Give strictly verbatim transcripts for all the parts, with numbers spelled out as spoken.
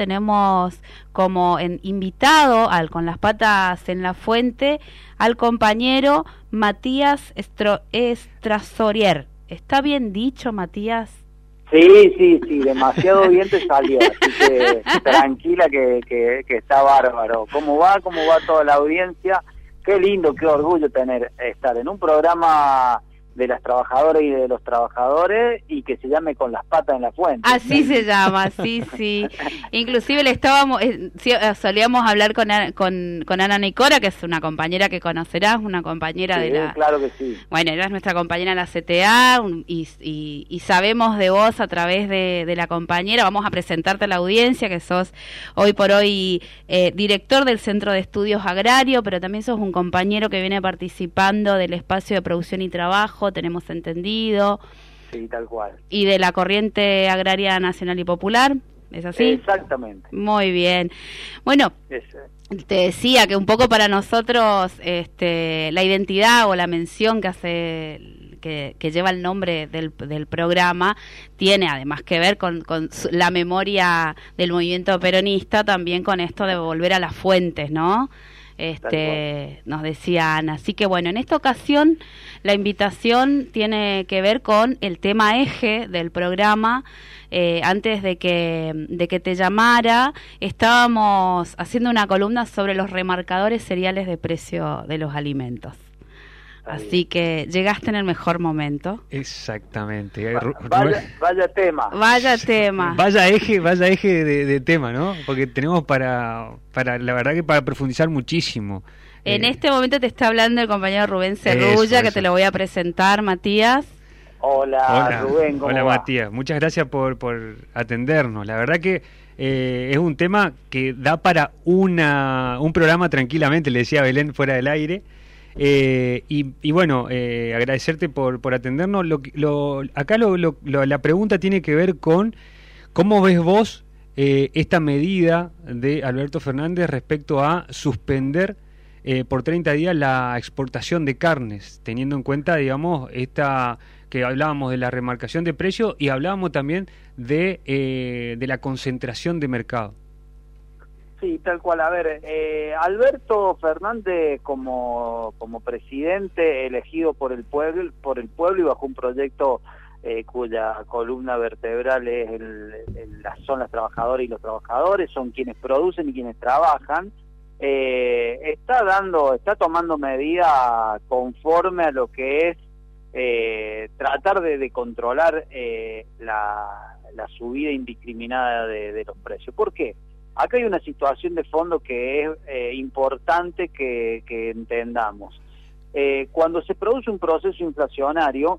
tenemos como en invitado al Con las Patas en la Fuente al compañero Matías Estro, Estrasorier. ¿Está bien dicho, Matías? Sí, sí, sí, demasiado bien te salió, así que tranquila que, que, que está bárbaro. ¿Cómo va? ¿Cómo va toda la audiencia? Qué lindo, qué orgullo tener estar en un programa de las trabajadoras y de los trabajadores y que se llame Con las Patas en la Fuente. Así ¿no? Se llama, sí, sí. Inclusive le estábamos, eh, solíamos hablar con, con, con Ana Nicora, que es una compañera que conocerás, una compañera sí, de la... claro que sí. Bueno, ella es nuestra compañera en la C T A y, y, y sabemos de vos a través de, de la compañera. Vamos a presentarte a la audiencia, que sos hoy por hoy eh, director del Centro de Estudios Agrario, pero también sos un compañero que viene participando del espacio de producción y trabajo, tenemos entendido. Sí, tal cual. Y de la Corriente Agraria Nacional y Popular, ¿es así? Exactamente. Muy bien. Bueno, es, te decía que un poco para nosotros este, la identidad o la mención que hace... Que, que lleva el nombre del, del programa, tiene además que ver con, con su, la memoria del movimiento peronista, también con esto de volver a las fuentes, ¿no? Este, nos decía Ana. Así que bueno, en esta ocasión la invitación tiene que ver con el tema eje del programa. Eh, antes de que, de que te llamara, estábamos haciendo una columna sobre los remarcadores seriales de precio de los alimentos. Así que llegaste en el mejor momento. Exactamente. Va, vaya, vaya tema. Vaya tema. Vaya eje, vaya eje de, de tema, ¿no? Porque tenemos para, para, la verdad que para profundizar muchísimo. En eh, este momento te está hablando el compañero Rubén Cerrulla, eso, eso. que te lo voy a presentar, Matías. Hola, hola Rubén, ¿cómo Hola, va? Matías. Muchas gracias por, por atendernos. La verdad que eh, es un tema que da para una un programa tranquilamente, le decía a Belén fuera del aire. Eh, y, y bueno, eh, agradecerte por, por atendernos. Lo, lo, acá lo, lo, lo, la pregunta tiene que ver con cómo ves vos eh, esta medida de Alberto Fernández respecto a suspender eh, por treinta días la exportación de carnes, teniendo en cuenta, digamos, esta que hablábamos de la remarcación de precios y hablábamos también de, eh, de la concentración de mercado. Sí, tal cual. A ver, eh, Alberto Fernández como como presidente elegido por el pueblo, por el pueblo y bajo un proyecto eh, cuya columna vertebral es el, el, son las trabajadoras y los trabajadores, son quienes producen y quienes trabajan, eh, está dando, está tomando medidas conforme a lo que es eh, tratar de, de controlar eh, la, la subida indiscriminada de, de los precios. ¿Por qué? Acá hay una situación de fondo que es eh, importante que, que entendamos. Eh, cuando se produce un proceso inflacionario,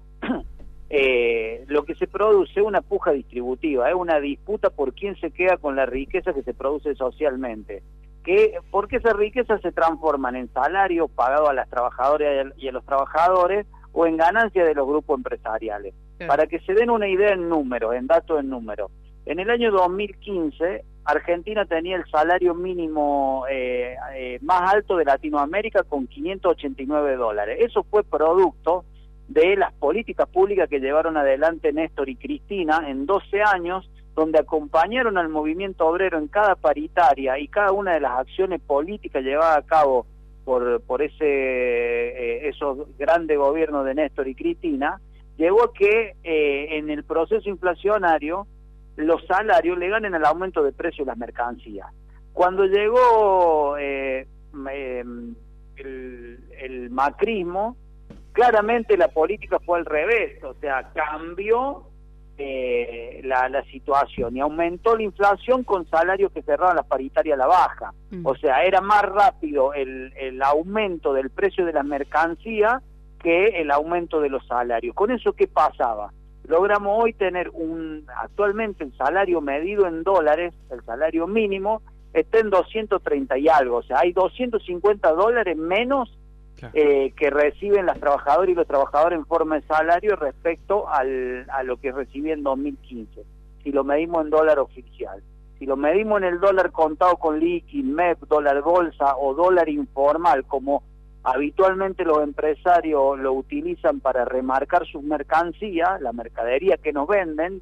eh, lo que se produce es una puja distributiva, es una disputa por quién se queda con la riqueza que se produce socialmente. Que, porque esas riquezas se transforman en salarios pagados a las trabajadoras y a los trabajadores o en ganancias de los grupos empresariales. Sí. Para que se den una idea en números, en datos en números. En el año dos mil quince, Argentina tenía el salario mínimo eh, eh, más alto de Latinoamérica con quinientos ochenta y nueve dólares. Eso fue producto de las políticas públicas que llevaron adelante Néstor y Cristina en doce años, donde acompañaron al movimiento obrero en cada paritaria y cada una de las acciones políticas llevadas a cabo por, por ese eh, esos grandes gobiernos de Néstor y Cristina, llevó a que eh, en el proceso inflacionario los salarios le ganen al aumento de precio de las mercancías. Cuando llegó eh, eh, el, el macrismo, claramente la política fue al revés, o sea, cambió eh, la, la situación y aumentó la inflación con salarios que cerraban las paritarias a la baja. Mm. O sea, era más rápido el, el aumento del precio de las mercancías que el aumento de los salarios. ¿Con eso qué pasaba? Logramos hoy tener un, actualmente el salario medido en dólares, el salario mínimo, está en doscientos treinta y algo, o sea, hay doscientos cincuenta dólares menos claro. eh, que reciben las trabajadoras y los trabajadores en forma de salario respecto al, a lo que recibí en dos mil quince, si lo medimos en dólar oficial. Si lo medimos en el dólar contado con liqui, M E P, dólar bolsa o dólar informal, como habitualmente los empresarios lo utilizan para remarcar sus mercancías, la mercadería que nos venden,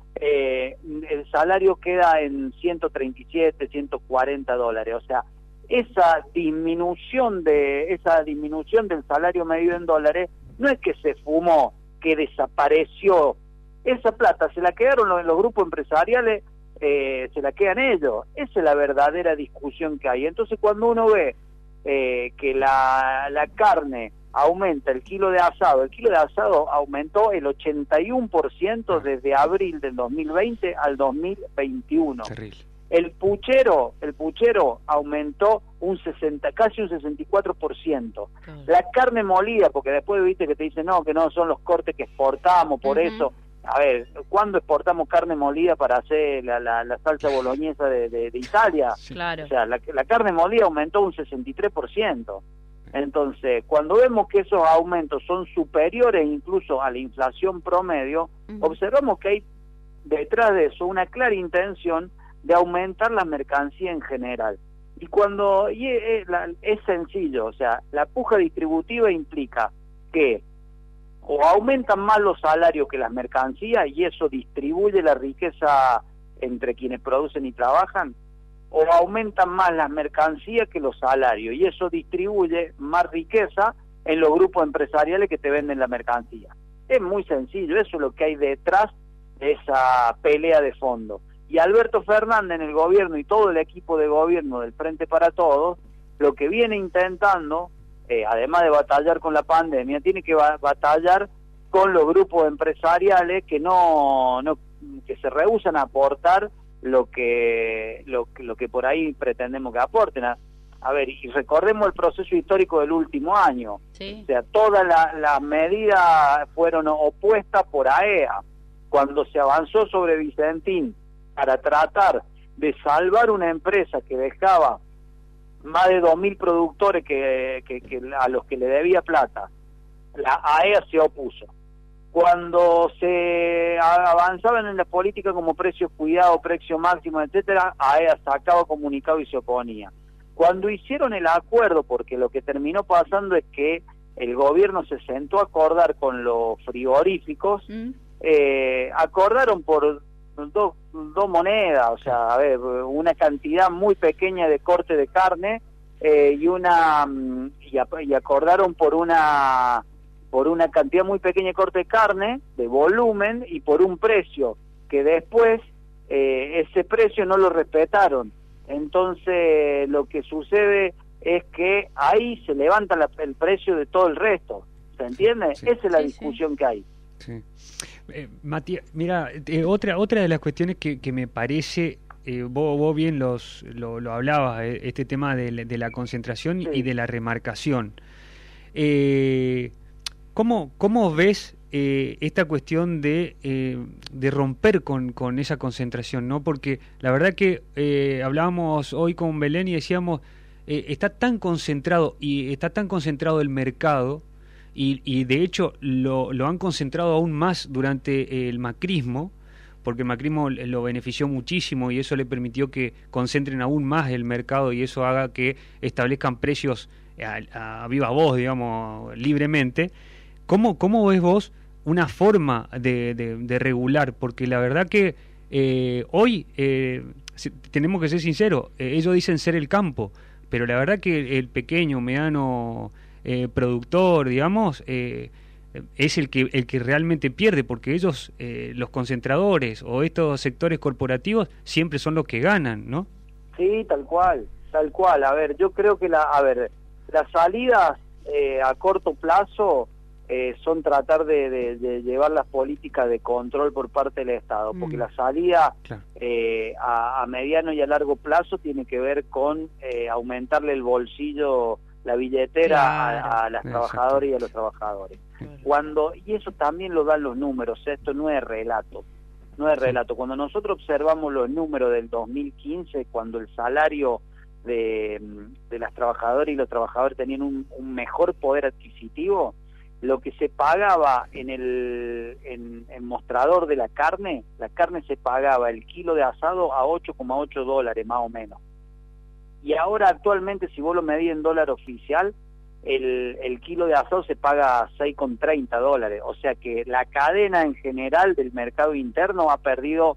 eh, el salario queda en ciento treinta y siete, ciento cuarenta dólares. O sea, esa disminución de esa disminución del salario medio en dólares no es que se fumó, que desapareció. Esa plata se la quedaron los, los grupos empresariales, eh, se la quedan ellos. Esa es la verdadera discusión que hay. Entonces, cuando uno ve eh, que la, la carne aumenta, el kilo de asado, el kilo de asado aumentó el ochenta y uno por ciento desde abril del dos mil veinte al dos mil veintiuno. Terrible. El puchero, el puchero aumentó un sesenta, casi un sesenta y cuatro por ciento. Claro. La carne molida, porque después viste que te dicen no, que no son los cortes que exportamos, por uh-huh. eso. A ver, ¿cuándo exportamos carne molida para hacer la, la, la salsa boloñesa de, de, de Italia? Claro. O sea, la, la carne molida aumentó un sesenta y tres por ciento. Entonces, cuando vemos que esos aumentos son superiores incluso a la inflación promedio, uh-huh. observamos que hay detrás de eso una clara intención de aumentar la mercancía en general. Y cuando y es, es sencillo, o sea, la puja distributiva implica que o aumentan más los salarios que las mercancías y eso distribuye la riqueza entre quienes producen y trabajan, o aumentan más las mercancías que los salarios y eso distribuye más riqueza en los grupos empresariales que te venden la mercancía. Es muy sencillo, eso es lo que hay detrás de esa pelea de fondo. Y Alberto Fernández en el gobierno y todo el equipo de gobierno del Frente para Todos, lo que viene intentando, eh, además de batallar con la pandemia, tiene que ba- batallar con los grupos empresariales que no, no que se rehúsan a aportar lo que lo, lo que por ahí pretendemos que aporten. A, a ver, y recordemos el proceso histórico del último año. Sí. O sea, todas las la medidas fueron opuestas por A E A. Cuando se avanzó sobre Vicentín para tratar de salvar una empresa que dejaba más de dos mil productores que, que, que a los que le debía plata, la A E A se opuso. Cuando se avanzaban en la política como precios cuidados, precio máximo, etcétera, A E A sacaba comunicado y se oponía. Cuando hicieron el acuerdo, porque lo que terminó pasando es que el gobierno se sentó a acordar con los frigoríficos, mm. eh, acordaron por dos dos monedas, o sea, a ver, una cantidad muy pequeña de corte de carne eh, y una y, y acordaron por una por una cantidad muy pequeña de corte de carne, de volumen y por un precio que después eh, ese precio no lo respetaron. Entonces lo que sucede es que ahí se levanta la, el precio de todo el resto, ¿se entiende? Sí. Esa es la sí, discusión sí. que hay. Sí. Eh, Matías, mira, eh, otra otra de las cuestiones que, que me parece, eh, vos, vos bien los lo, lo hablabas, eh, este tema de, de la concentración sí. y de la remarcación. Eh, ¿cómo, ¿Cómo ves eh, esta cuestión de, eh, de romper con, con esa concentración, ¿no? Porque la verdad que eh, hablábamos hoy con Belén y decíamos, eh, está tan concentrado y está tan concentrado el mercado. Y, y de hecho lo, lo han concentrado aún más durante el macrismo, porque el macrismo lo benefició muchísimo y eso le permitió que concentren aún más el mercado y eso haga que establezcan precios a, a viva voz, digamos, libremente. ¿Cómo, cómo ves vos una forma de, de, de regular? Porque la verdad que eh, hoy, eh, tenemos que ser sinceros, eh, ellos dicen ser el campo, pero la verdad que el pequeño, mediano... Eh, productor, digamos, eh, es el que el que realmente pierde, porque ellos, eh, los concentradores o estos sectores corporativos, siempre son los que ganan, ¿no? Sí, tal cual, tal cual. A ver, yo creo que la, a ver, las salidas eh, a corto plazo eh, son tratar de, de, de llevar las políticas de control por parte del Estado, porque mm. la salida claro. eh, a, a mediano y a largo plazo tiene que ver con eh, aumentarle el bolsillo, la billetera claro, a, a las exacto. trabajadoras y a los trabajadores. Claro. Cuando y eso también lo dan los números, esto no es relato, no es sí. relato. Cuando nosotros observamos los números del dos mil quince, cuando el salario de, de las trabajadoras y los trabajadores tenían un, un mejor poder adquisitivo, lo que se pagaba en el en, en mostrador de la carne, la carne se pagaba el kilo de asado a ocho coma ocho dólares más o menos. Y ahora actualmente, si vos lo medís en dólar oficial, el, el kilo de asado se paga seis con treinta dólares, o sea que la cadena en general del mercado interno ha perdido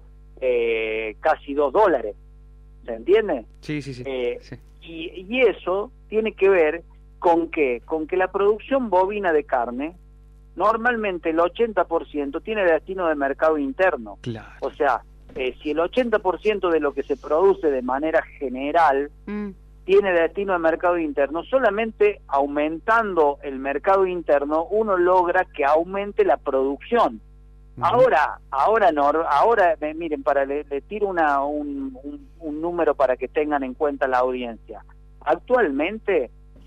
eh, casi dos dólares, ¿se entiende? Sí, sí, sí. Eh, sí. Y, y eso tiene que ver con que, con que la producción bovina de carne, normalmente el ochenta por ciento tiene destino de mercado interno. Claro. O sea, eh, si el ochenta por ciento de lo que se produce de manera general mm. tiene destino de mercado interno, solamente aumentando el mercado interno uno logra que aumente la producción. Uh-huh. Ahora, ahora, no, ahora, miren, para le, le tiro una, un, un, un número para que tengan en cuenta la audiencia. Actualmente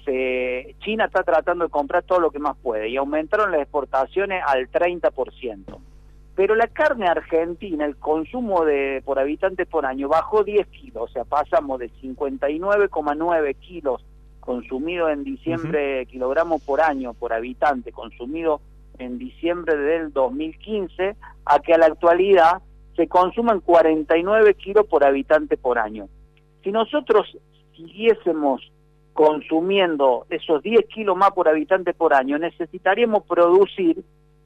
se, China está tratando de comprar todo lo que más puede y aumentaron las exportaciones al treinta por ciento. Pero la carne argentina, el consumo de por habitante por año bajó diez kilos, o sea, pasamos de cincuenta y nueve coma nueve kilos consumidos en diciembre, uh-huh. kilogramos por año por habitante consumido en diciembre del dos mil quince, a que a la actualidad se consuman cuarenta y nueve kilos por habitante por año. Si nosotros siguiésemos consumiendo esos diez kilos más por habitante por año, necesitaríamos producir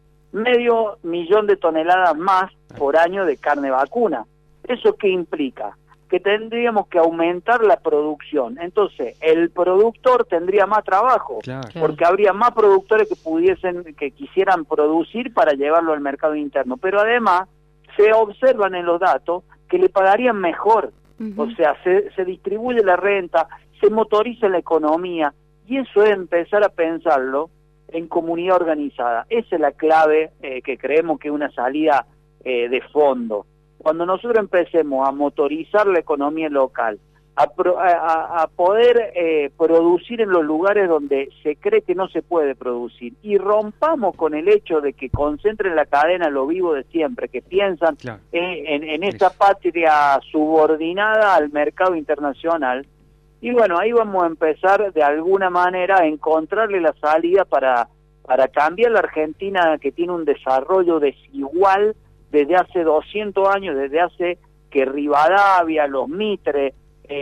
medio millón de toneladas más por año de carne vacuna. ¿Eso qué implica? Que tendríamos que aumentar la producción. Entonces, el productor tendría más trabajo, claro, porque habría más productores que pudiesen, que quisieran producir para llevarlo al mercado interno. Pero además, se observan en los datos que le pagarían mejor. Uh-huh. O sea, se, se distribuye la renta, se motoriza la economía, y eso es empezar a pensarlo en comunidad organizada. Esa es la clave eh, que creemos que es una salida eh, de fondo. Cuando nosotros empecemos a motorizar la economía local, a, pro, a, a poder eh, producir en los lugares donde se cree que no se puede producir, y rompamos con el hecho de que concentren la cadena lo vivo de siempre, que piensan claro. eh, en, en esta patria subordinada al mercado internacional, y bueno, ahí vamos a empezar de alguna manera a encontrarle la salida para, para cambiar la Argentina, que tiene un desarrollo desigual desde hace doscientos años, desde hace que Rivadavia, los Mitre,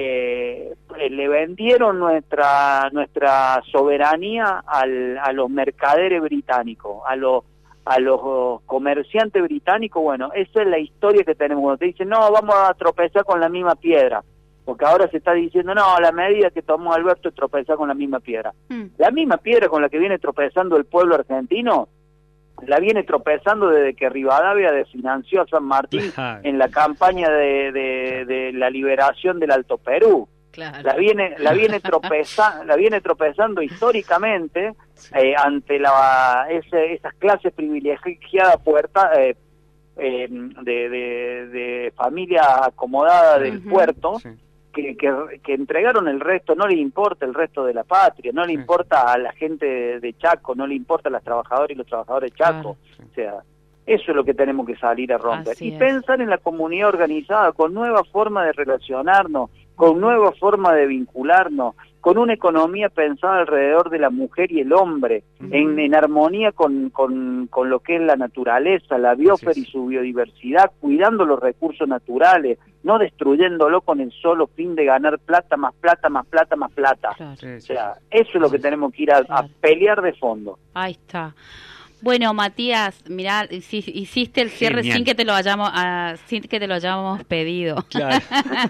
eh, le vendieron nuestra nuestra soberanía al, a los mercaderes británicos, a los a los comerciantes británicos. Bueno, esa es la historia que tenemos. Te dicen, no, vamos a tropezar con la misma piedra, porque ahora se está diciendo, no, la medida que tomó Alberto es tropezar con la misma piedra. Mm. La misma piedra con la que viene tropezando el pueblo argentino, la viene tropezando desde que Rivadavia desfinanció a San Martín claro. en la campaña de, de, de la liberación del Alto Perú. Claro. La viene la viene tropezando la viene tropezando históricamente sí. eh, ante la ese, esas clases privilegiadas puerta eh, eh, de, de, de familia acomodada del uh-huh. puerto. Sí. Que, que, que entregaron el resto, no le importa el resto de la patria, no le sí. importa a la gente de, de Chaco, no le importa a las trabajadoras y los trabajadores de Chaco. Claro, sí. O sea, eso es lo que tenemos que salir a romper. Así y es. Pensar en la comunidad organizada, con nuevas formas de relacionarnos, con nuevas formas de vincularnos, con una economía pensada alrededor de la mujer y el hombre, uh-huh. en, en armonía con, con, con lo que es la naturaleza, la biosfera y su biodiversidad, cuidando los recursos naturales, no destruyéndolo con el solo fin de ganar plata, más plata, más plata, más plata. Claro. O sea, eso es lo que tenemos que ir a, a pelear de fondo. Ahí está. Bueno, Matías, mirá, hiciste el cierre Genial. sin que te lo hayamos uh, sin que te lo hayamos pedido. Claro.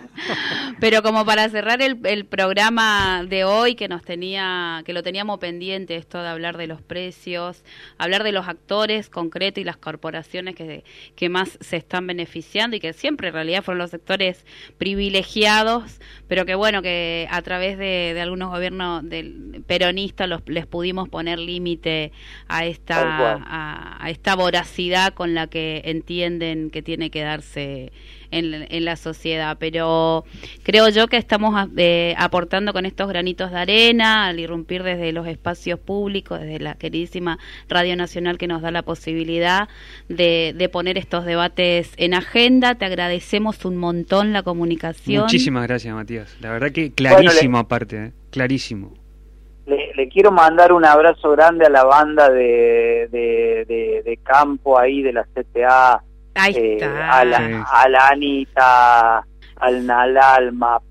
Pero como para cerrar el, el programa de hoy, que nos tenía, que lo teníamos pendiente, esto de hablar de los precios, hablar de los actores concretos y las corporaciones que, que más se están beneficiando y que siempre en realidad fueron los sectores privilegiados, pero que bueno, que a través de, de algunos gobiernos del peronistas los, les pudimos poner límite a esta A, a esta voracidad con la que entienden que tiene que darse en, en la sociedad, pero creo yo que estamos eh, aportando con estos granitos de arena al irrumpir desde los espacios públicos, desde la queridísima Radio Nacional que nos da la posibilidad de, de poner estos debates en agenda. Te agradecemos un montón la comunicación. Muchísimas gracias, Matías, la verdad que clarísimo. Bueno, le... aparte, ¿eh? clarísimo. Le, le quiero mandar un abrazo grande a la banda de, de, de, de campo ahí de la C T A, ahí eh, está. a, la, a la Anita, al Nalalma,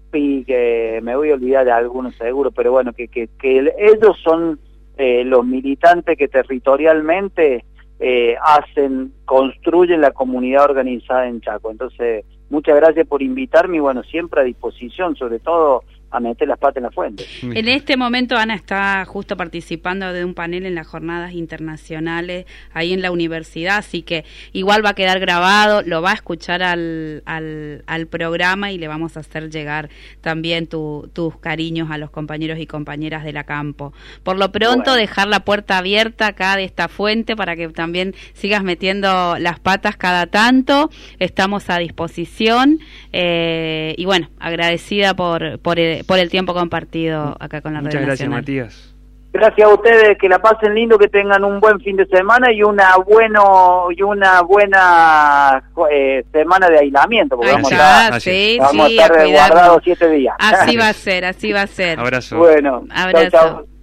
y que me voy a olvidar de algunos seguro, pero bueno, que, que, que ellos son eh, los militantes que territorialmente eh, hacen, construyen la comunidad organizada en Chaco. Entonces, muchas gracias por invitarme y bueno, siempre a disposición, sobre todo a meter las patas en la fuente. En este momento Ana está justo participando de un panel en las jornadas internacionales ahí en la universidad, así que igual va a quedar grabado, lo va a escuchar al, al, al programa y le vamos a hacer llegar también tu, tus cariños a los compañeros y compañeras de la campo. Por lo pronto, bueno, dejar la puerta abierta acá de esta fuente para que también sigas metiendo las patas cada tanto. Estamos a disposición eh, y bueno, agradecida por, por el por el tiempo compartido acá con la Muchas Radio gracias, Nacional. Matías. Gracias a ustedes, que la pasen lindo, que tengan un buen fin de semana y una bueno y una buena eh, semana de aislamiento, porque Ay, vamos, ya, a, sí, vamos sí, a estar a guardados siete días. Así va a ser, así va a ser. Abrazo. Bueno, abrazo. Chau, chau.